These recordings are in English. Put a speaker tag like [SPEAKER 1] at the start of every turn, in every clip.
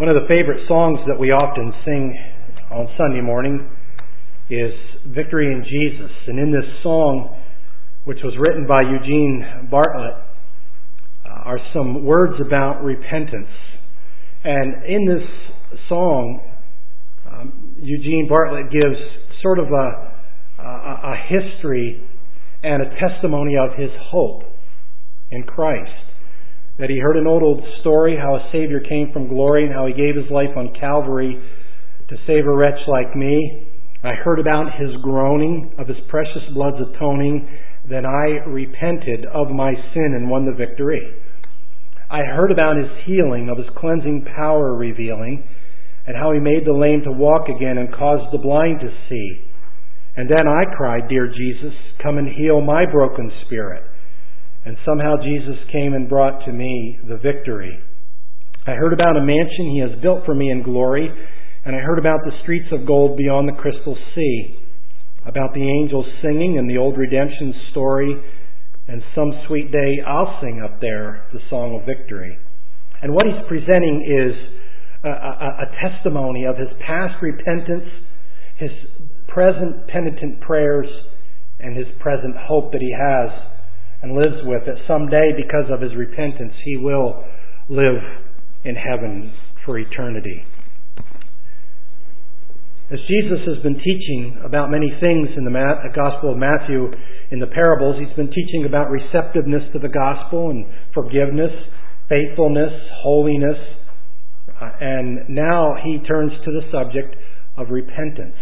[SPEAKER 1] One of the favorite songs that we often sing on Sunday morning is Victory in Jesus. And in this song, which was written by Eugene Bartlett, are some words about repentance. And in this song, Eugene Bartlett gives sort of a history and a testimony of his hope in Christ. That he heard an old story, how a Savior came from glory and how he gave his life on Calvary to save a wretch like me. I heard about his groaning, of his precious blood's atoning. Then I repented of my sin and won the victory. I heard about his healing, of his cleansing power revealing, and how he made the lame to walk again and caused the blind to see. And then I cried, Dear Jesus, come and heal my broken spirit. And somehow Jesus came and brought to me the victory. I heard about a mansion he has built for me in glory, and I heard about the streets of gold beyond the crystal sea, about the angels singing and the old redemption story, and some sweet day I'll sing up there the song of victory. And what he's presenting is a testimony of his past repentance, his present penitent prayers, and his present hope that he has and lives with, that someday, because of his repentance, he will live in heaven for eternity. As Jesus has been teaching about many things in the Gospel of Matthew, in the parables, he's been teaching about receptiveness to the gospel and forgiveness, faithfulness, holiness, and now he turns to the subject of repentance.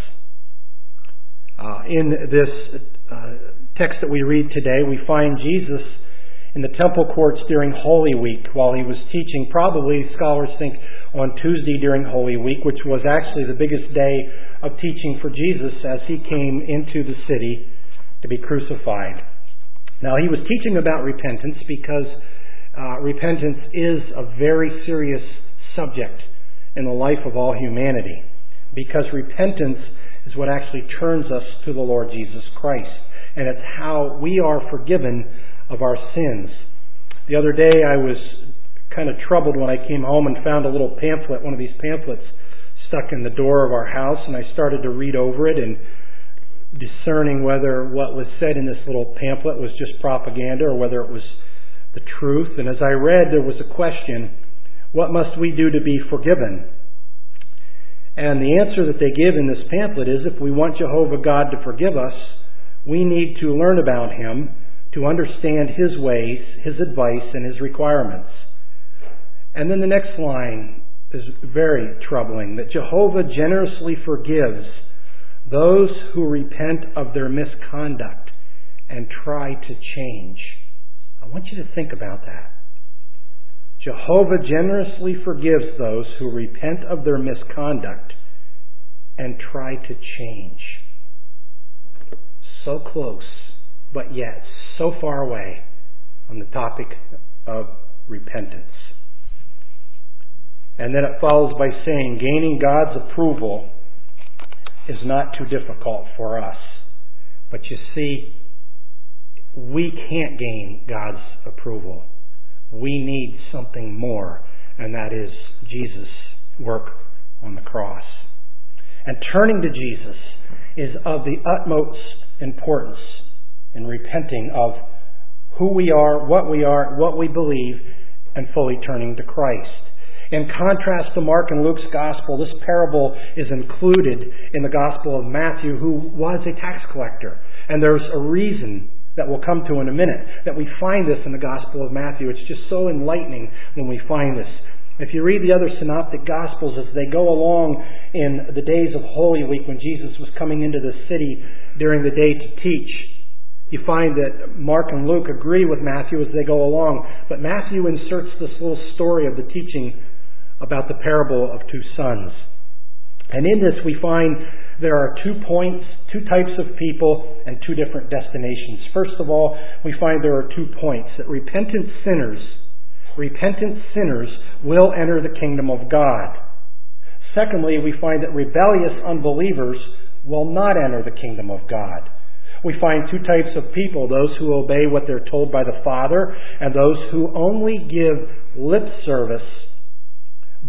[SPEAKER 1] In this text that we read today, we find Jesus in the temple courts during Holy Week while he was teaching, probably scholars think on Tuesday during Holy Week, which was actually the biggest day of teaching for Jesus as he came into the city to be crucified. Now, he was teaching about repentance because repentance is a very serious subject in the life of all humanity, because repentance is what actually turns us to the Lord Jesus Christ. And it's how we are forgiven of our sins. The other day I was kind of troubled when I came home and found a little pamphlet, one of these pamphlets, stuck in the door of our house, and I started to read over it and discerning whether what was said in this little pamphlet was just propaganda or whether it was the truth. And as I read, there was a question, what must we do to be forgiven? And the answer that they give in this pamphlet is, if we want Jehovah God to forgive us, we need to learn about Him, to understand His ways, His advice, and His requirements. And then the next line is very troubling, that Jehovah generously forgives those who repent of their misconduct and try to change. I want you to think about that. Jehovah generously forgives those who repent of their misconduct and try to change. So close, but yet so far away on the topic of repentance. And then it follows by saying, gaining God's approval is not too difficult for us. But you see, we can't gain God's approval. We need something more, and that is Jesus' work on the cross. And turning to Jesus is of the utmost importance in repenting of who we are, what we believe, and fully turning to Christ. In contrast to Mark and Luke's gospel, this parable is included in the Gospel of Matthew, who was a tax collector. And there's a reason that we'll come to in a minute that we find this in the Gospel of Matthew. It's just so enlightening when we find this. If you read the other synoptic Gospels as they go along in the days of Holy Week when Jesus was coming into the city during the day to teach, you find that Mark and Luke agree with Matthew as they go along. But Matthew inserts this little story of the teaching about the parable of two sons. And in this we find there are 2 points, 2 types of people, and 2 different destinations. First of all, we find there are 2 points, that repentant sinners will enter the kingdom of God. Secondly, we find that rebellious unbelievers will not enter the kingdom of God. We find 2 types of people, those who obey what they're told by the Father, and those who only give lip service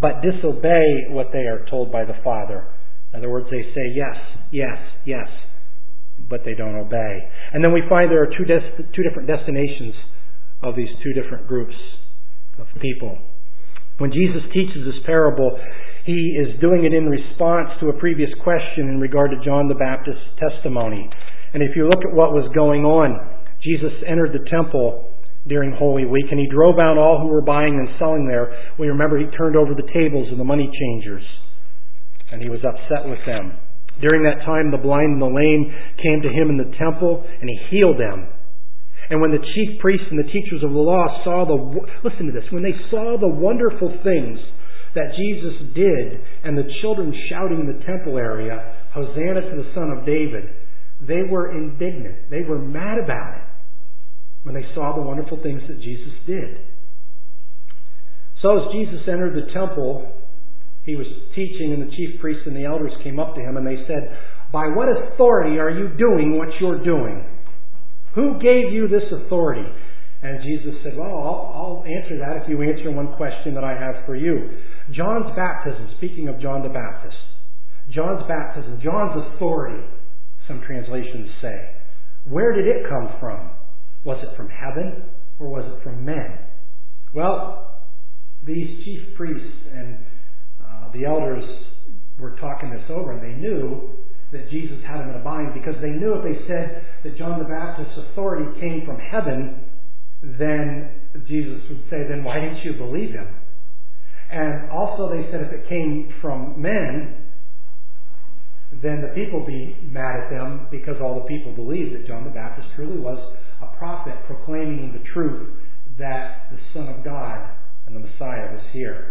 [SPEAKER 1] but disobey what they are told by the Father. In other words, they say yes, yes, yes, but they don't obey. And then we find there are two different destinations of these two different groups of people. When Jesus teaches this parable, he is doing it in response to a previous question in regard to John the Baptist's testimony. And if you look at what was going on, Jesus entered the temple during Holy Week, and he drove out all who were buying and selling there. We remember he turned over the tables of the money changers, and he was upset with them. During that time, the blind and the lame came to him in the temple, and he healed them. And when the chief priests and the teachers of the law saw listen to this, when they saw the wonderful things that Jesus did, and the children shouting in the temple area, "Hosanna to the Son of David," they were indignant. They were mad about it when they saw the wonderful things that Jesus did. So as Jesus entered the temple, he was teaching, and the chief priests and the elders came up to him, and they said, "By what authority are you doing what you're doing? Who gave you this authority?" And Jesus said, "Well, I'll answer that if you answer one question that I have for you. John's baptism," speaking of John the Baptist, John's baptism, John's authority, some translations say, where did it come from? Was it from heaven or was it from men? Well, these chief priests and the elders were talking this over, and they knew that Jesus had them in a bind, because they knew if they said that John the Baptist's authority came from heaven, then Jesus would say, "Then why didn't you believe him?" And also they said if it came from men, then the people would be mad at them, because all the people believed that John the Baptist truly was a prophet proclaiming the truth that the Son of God and the Messiah was here.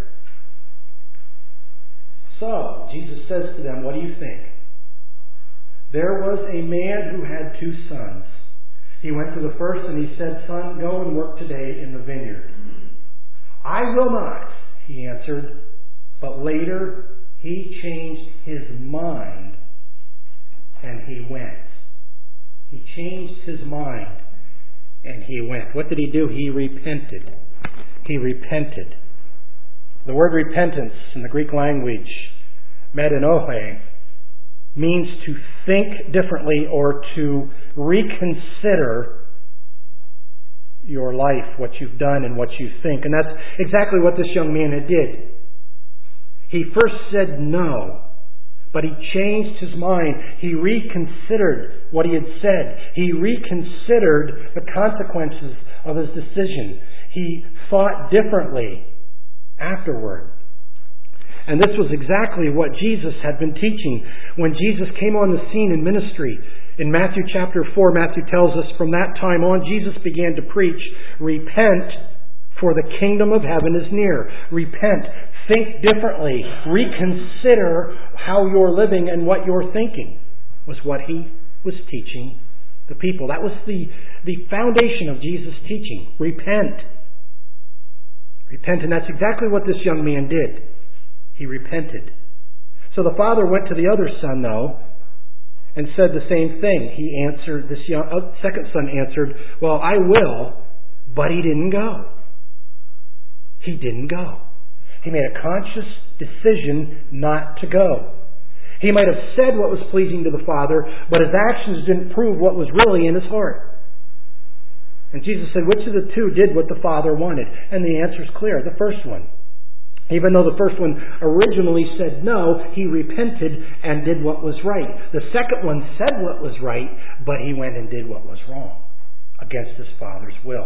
[SPEAKER 1] So, Jesus says to them, "What do you think? There was a man who had 2 sons. He went to the first and he said, 'Son, go and work today in the vineyard.' 'I will not,' he answered. But later he changed his mind and he went." He changed his mind and he went. What did he do? He repented. He repented. The word repentance in the Greek language, metanoia, means to think differently or to reconsider your life, what you've done and what you think. And that's exactly what this young man did. He first said no, but he changed his mind. He reconsidered what he had said. He reconsidered the consequences of his decision. He thought differently afterward. And this was exactly what Jesus had been teaching when Jesus came on the scene in ministry. In Matthew chapter 4, Matthew tells us, from that time on, Jesus began to preach, "Repent, for the kingdom of heaven is near." Repent. Think differently. Reconsider how you're living and what you're thinking, was what he was teaching the people. That was the foundation of Jesus' teaching. Repent. Repent. And that's exactly what this young man did. He repented. So the father went to the other son, though, and said the same thing. He answered, this second son answered, "Well, I will," but he didn't go. He didn't go. He made a conscious decision not to go. He might have said what was pleasing to the Father, but his actions didn't prove what was really in his heart. And Jesus said, which of the two did what the Father wanted? And the answer is clear, the first one. Even though the first one originally said no, he repented and did what was right. The second one said what was right, but he went and did what was wrong against his Father's will.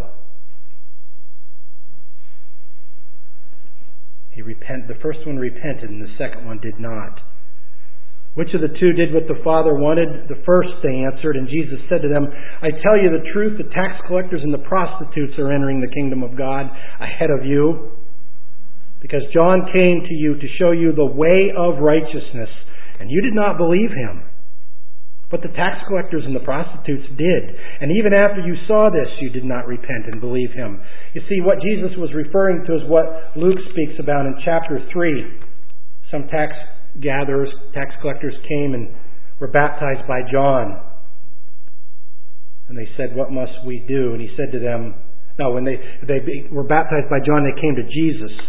[SPEAKER 1] The first one repented and the second one did not. Which of the two did what the Father wanted? The first, they answered, and Jesus said to them, "I tell you the truth, the tax collectors and the prostitutes are entering the kingdom of God ahead of you. Because John came to you to show you the way of righteousness, and you did not believe him. But the tax collectors and the prostitutes did. And even after you saw this, you did not repent and believe him." You see, what Jesus was referring to is what Luke speaks about in chapter 3. Some tax collectors came and were baptized by John. And they said, "What must we do?" And he said to them, when they were baptized by John, they came to Jesus.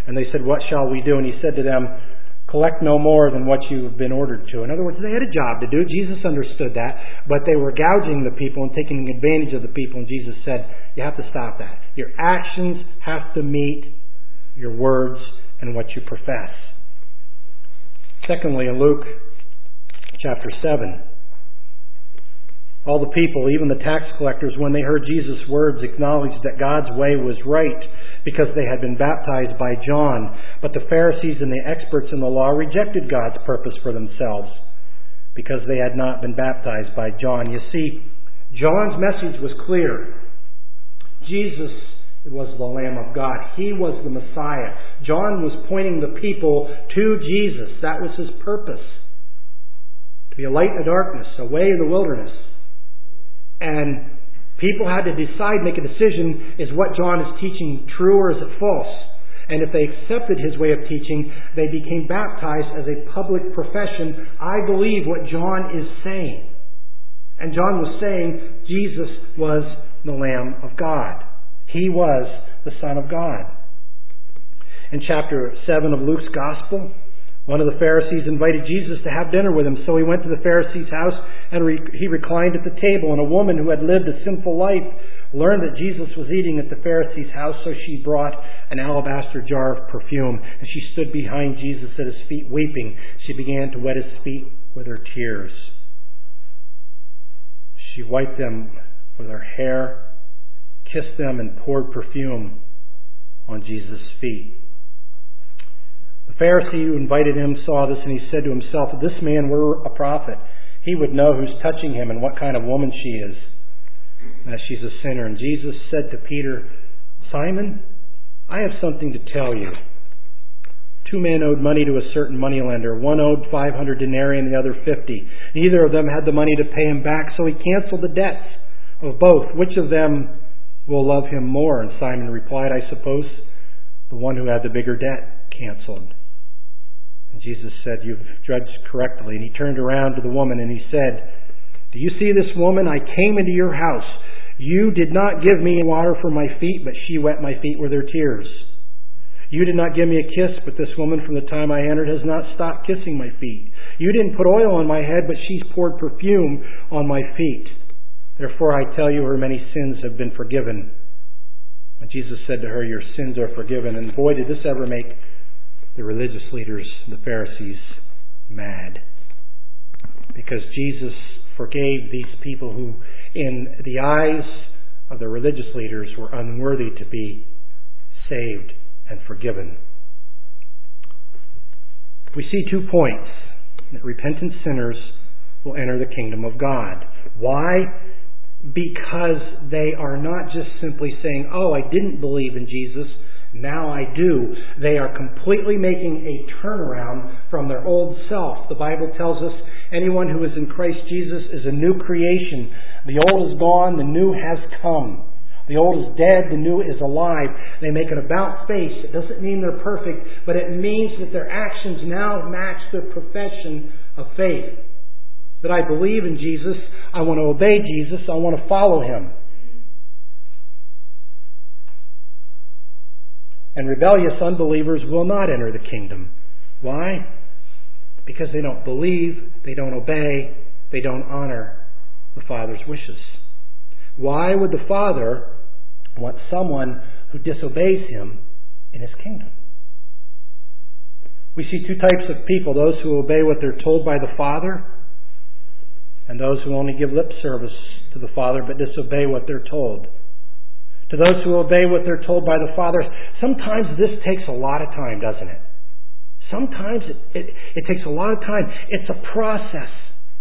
[SPEAKER 1] And they said, "What shall we do?" And he said to them, "Collect no more than what you have been ordered to." In other words, they had a job to do. Jesus understood that, but they were gouging the people and taking advantage of the people. And Jesus said, you have to stop that. Your actions have to meet your words and what you profess. Secondly, in Luke chapter 7, all the people, even the tax collectors, when they heard Jesus' words, acknowledged that God's way was right because they had been baptized by John. But the Pharisees and the experts in the law rejected God's purpose for themselves because they had not been baptized by John. You see, John's message was clear. Jesus was the Lamb of God. He was the Messiah. John was pointing the people to Jesus. That was his purpose. To be a light in the darkness, a way in the wilderness. And people had to decide, make a decision, is what John is teaching true or is it false? And if they accepted his way of teaching, they became baptized as a public profession. I believe what John is saying. And John was saying Jesus was the Lamb of God. He was the Son of God. In chapter 7 of Luke's Gospel, one of the Pharisees invited Jesus to have dinner with him. So he went to the Pharisee's house and he reclined at the table. And a woman who had lived a sinful life learned that Jesus was eating at the Pharisee's house. So she brought an alabaster jar of perfume. And she stood behind Jesus at his feet weeping. She began to wet his feet with her tears. She wiped them with her hair, kissed them, and poured perfume on Jesus' feet. The Pharisee who invited him saw this, and he said to himself, if this man were a prophet, he would know who's touching him and what kind of woman she is, that she's a sinner. And Jesus said to Peter, Simon, I have something to tell you. 2 men owed money to a certain moneylender. One owed 500 denarii and the other 50. Neither of them had the money to pay him back, so he canceled the debts of both. Which of them will love him more? And Simon replied, I suppose the one who had the bigger debt canceled. And Jesus said, you've judged correctly. And he turned around to the woman and he said, do you see this woman? I came into your house. You did not give me water for my feet, but she wet my feet with her tears. You did not give me a kiss, but this woman from the time I entered has not stopped kissing my feet. You didn't put oil on my head, but she's poured perfume on my feet. Therefore I tell you, her many sins have been forgiven. And Jesus said to her, your sins are forgiven. And boy, did this ever make the religious leaders, the Pharisees, mad. Because Jesus forgave these people who, in the eyes of the religious leaders, were unworthy to be saved and forgiven. We see 2 points. That repentant sinners will enter the kingdom of God. Why? Because they are not just simply saying, oh, I didn't believe in Jesus, now I do. They are completely making a turnaround from their old self. The Bible tells us anyone who is in Christ Jesus is a new creation. The old is gone, the new has come. The old is dead, the new is alive. They make an about face. It doesn't mean they're perfect, but it means that their actions now match their profession of faith. That I believe in Jesus, I want to obey Jesus, I want to follow Him. And rebellious unbelievers will not enter the kingdom. Why? Because they don't believe, they don't obey, they don't honor the Father's wishes. Why would the Father want someone who disobeys Him in His kingdom? We see 2 types of people, those who obey what they're told by the Father, and those who only give lip service to the Father but disobey what they're told. To those who obey what they're told by the Father, sometimes this takes a lot of time, doesn't it? Sometimes it takes a lot of time. It's a process.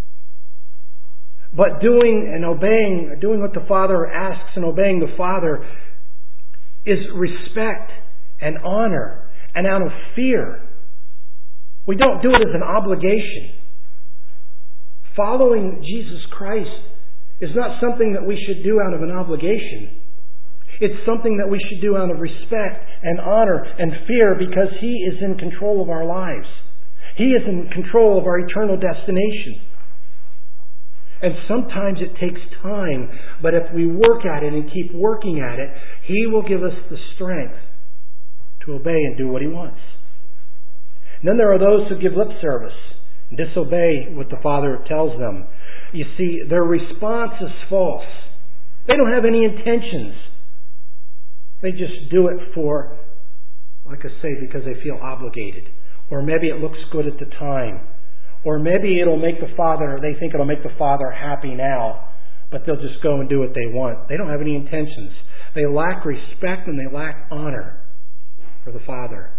[SPEAKER 1] But doing what the Father asks and obeying the Father is respect and honor and out of fear. We don't do it as an obligation. Following Jesus Christ is not something that we should do out of an obligation. It's something that we should do out of respect and honor and fear because He is in control of our lives. He is in control of our eternal destination. And sometimes it takes time, but if we work at it and keep working at it, He will give us the strength to obey and do what He wants. And then there are those who give lip service and disobey what the Father tells them. You see, their response is false. They don't have any intentions. They just do it for, like I say, because they feel obligated. Or maybe it looks good at the time. Or maybe they think it'll make the Father happy now, but they'll just go and do what they want. They don't have any intentions. They lack respect and they lack honor for the Father.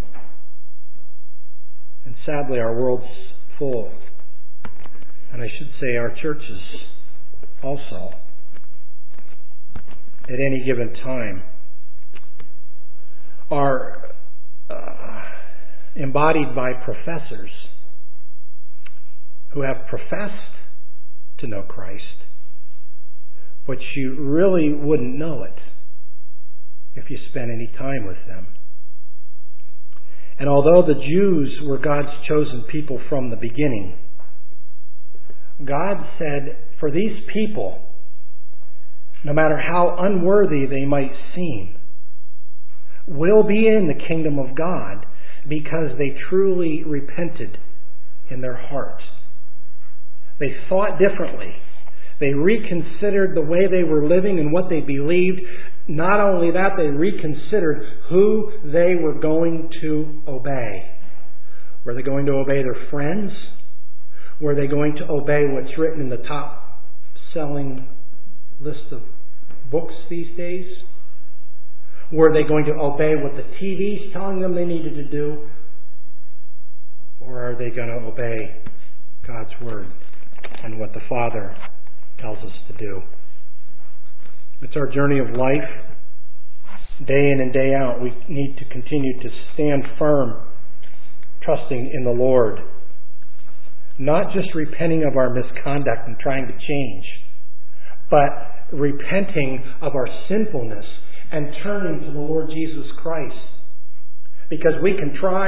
[SPEAKER 1] And sadly, our world's full. And I should say our churches also. At any given time are embodied by professors who have professed to know Christ, but you really wouldn't know it if you spent any time with them. And although the Jews were God's chosen people from the beginning, God said, for these people, no matter how unworthy they might seem, will be in the kingdom of God because they truly repented in their hearts. They thought differently. They reconsidered the way they were living and what they believed. Not only that, they reconsidered who they were going to obey. Were they going to obey their friends? Were they going to obey what's written in the top-selling list of books these days? Were they going to obey what the TV's telling them they needed to do? Or are they going to obey God's Word and what the Father tells us to do? It's our journey of life. Day in and day out, we need to continue to stand firm, trusting in the Lord. Not just repenting of our misconduct and trying to change, but repenting of our sinfulness and turning to the Lord Jesus Christ. Because we can try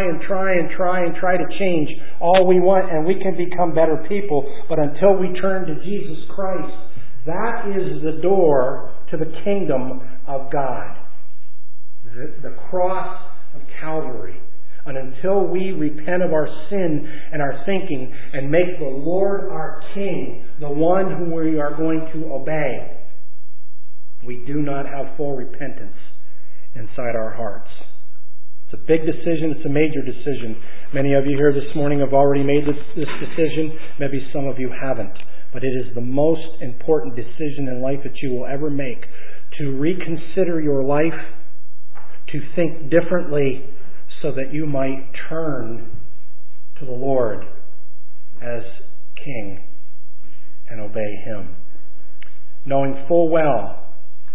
[SPEAKER 1] to change all we want, and we can become better people, but until we turn to Jesus Christ, that is the door to the kingdom of God. The cross of Calvary. And until we repent of our sin and our thinking and make the Lord our King, the one whom we are going to obey, we do not have full repentance inside our hearts. It's a big decision. It's a major decision. Many of you here this morning have already made this decision. Maybe some of you haven't. But it is the most important decision in life that you will ever make. To reconsider your life, to think differently, so that you might turn to the Lord as King and obey Him. Knowing full well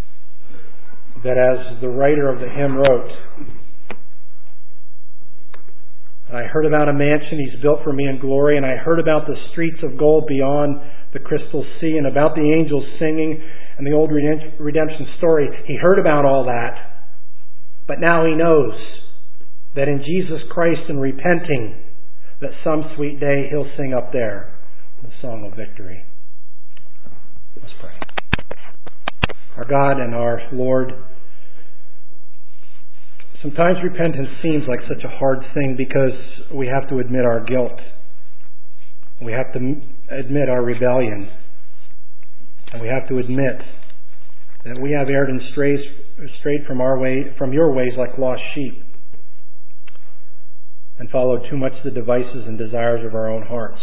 [SPEAKER 1] that, as the writer of the hymn wrote, I heard about a mansion He's built for me in glory, and I heard about the streets of gold beyond the crystal sea, and about the angels singing, and the old redemption story. He heard about all that, but now he knows that in Jesus Christ and repenting, that some sweet day He'll sing up there the song of victory. Let's pray. Our God and our Lord, sometimes repentance seems like such a hard thing because we have to admit our guilt. We have to admit our rebellion. And we have to admit that we have erred and strayed from Your ways like lost sheep, and followed too much the devices and desires of our own hearts.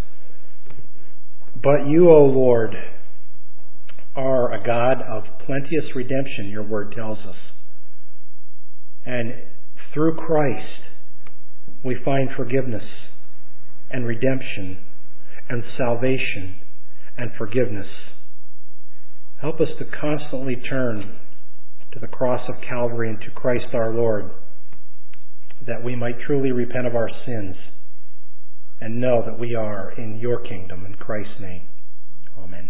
[SPEAKER 1] But You, O Lord, are a God of plenteous redemption, Your Word tells us. And through Christ, we find forgiveness and redemption and salvation and forgiveness. Help us to constantly turn to the cross of Calvary and to Christ our Lord, that we might truly repent of our sins and know that we are in Your kingdom. In Christ's name, amen.